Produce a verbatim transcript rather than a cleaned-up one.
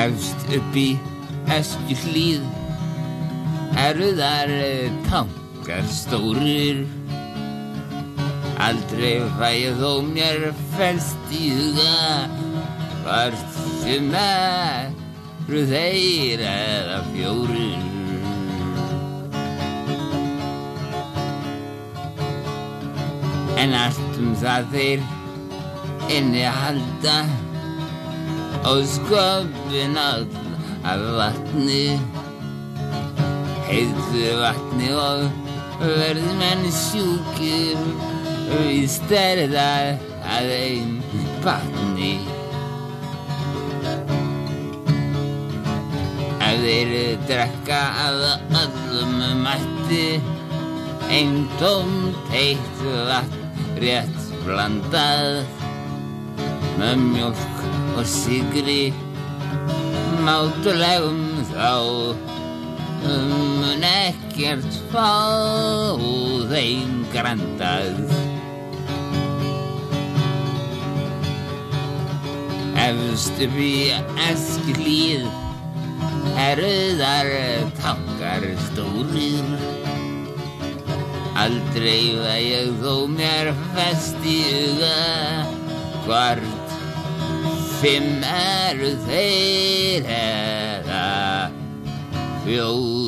Efst upp í Öskjuhlíð eru þar tankar stórir. Aldrei fæ ég þó mér fest í huga hvort sem eru þeir eða fjórir. En allt um það þeir innihalda og sköpin all af vatni, heitu vatni og verði menn sjúkir, víst er það að ein barni. Ef þeir drekka af öllum mætti, eintómt heitt vatn rétt blandað með mjólk og sykri, mátulegum þá mun ekkert fá þeim grandað. Efst upp í Öskjuhlíð eru þar tankar stórir. Aldrei fæ ég þó mér fest í huga hvort fimm eru þeir eða fjórir.